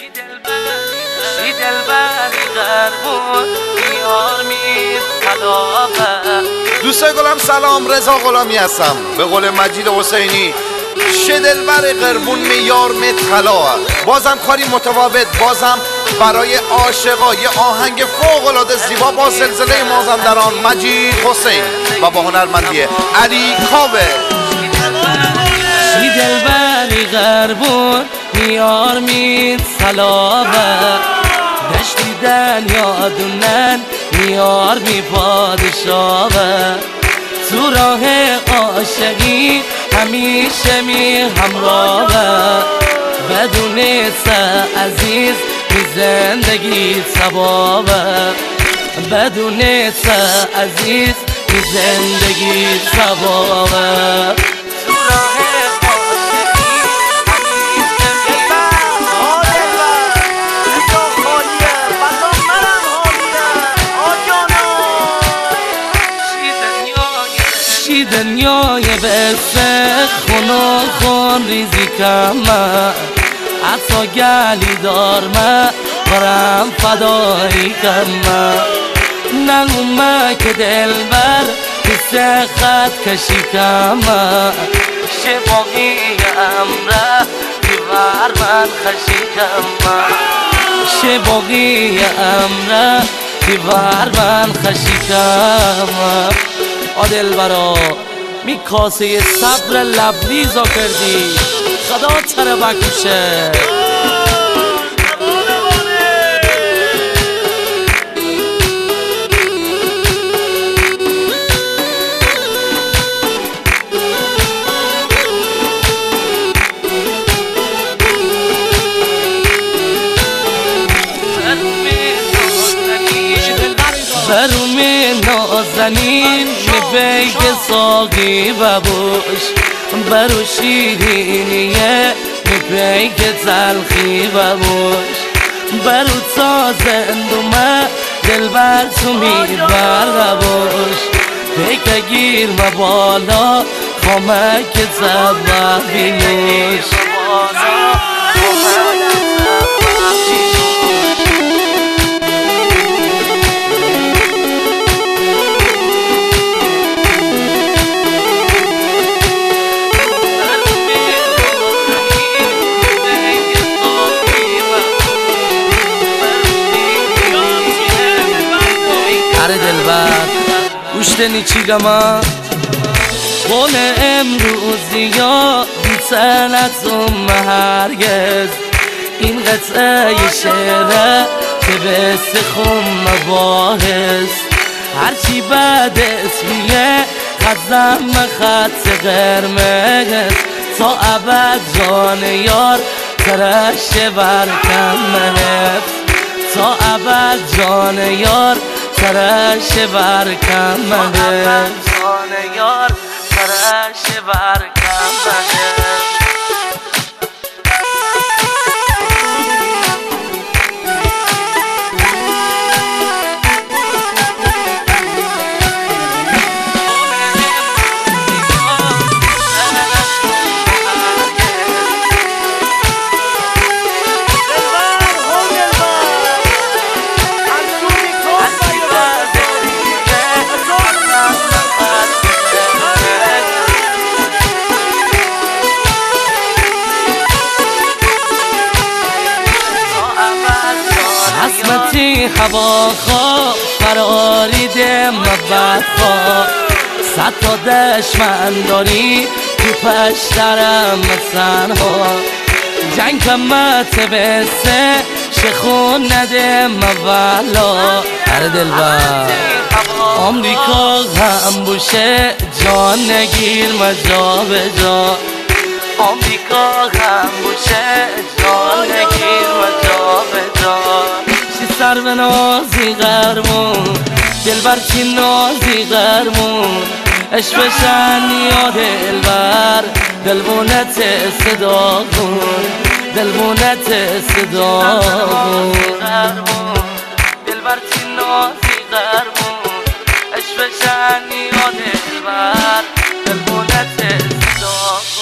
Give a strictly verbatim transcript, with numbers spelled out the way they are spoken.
شی دلبری غربون بیار میز طلابه. دوستای گلم سلام، رضا غلامی هستم. به قول مجید حسینی شه دلبر قربون میار می طلا. بازم کاری متفاوت، بازم برای عاشقا یه آهنگ فوق العاده زیبا با زلزله مازندران مجید حسین و با هنرمندی علی کاوه. شی دلبری غربون میار میز طلابه. دشتی دنیا دونن میار می پادشاوه. تو راه عاشقی همیشه می همراهه. بدون سه عزیز می زندگی ثوابه. بدون سه عزیز می زندگی ثوابه. تو راه دنیای بسته خونو خون ریزی کمه. حتی گلی دارمه برم فدایی کمه. نگومه که دل بر کسه خط کشی کمه. شه باقی امره دیوار من خشی کمه. شه باقی امره دیوار من خشی کمه. آدل برا می کاسه صبر لبریزا کردی خدا تره بکشه. برومی نازنین می که ساقی ببوش. برو شیرینیه می که تلخی ببوش. برو تا زندومه دل بر تو می ببوش. پیک گیر ما بالا خامه که تبه بینوش. دلبر گوشتنی چی گما خون امروزی یا بیتنتم هرگز. این قطعه شعره که به سخم مباحث. هرچی بعد اسمیه خزم خط قرمز. تا ابد جان یار ترش برکم حفظ. تا ابد جان یار ترش برکم مهر. جان یار ترش برکم مهر. عصمتی هوا خواه فراری ده مبت خواه. صد تا دشمن داری تو پشترم سنها. جنگ کمت بسه شخون نده مولا. هر دل بر آمریکا هم بوشه جان نگیر مجا به جا. آمریکا هم بوشه جان نگیر مجا به جا. سر به نازی غرمون دل بر چی نازی غرمون. عشق بشن یا دل بر دلبونت صدا کن. دلبونت صدا کن. دل بر چی نازی غرمون. عشق بشن یا دل بر دلبونت صدا کن.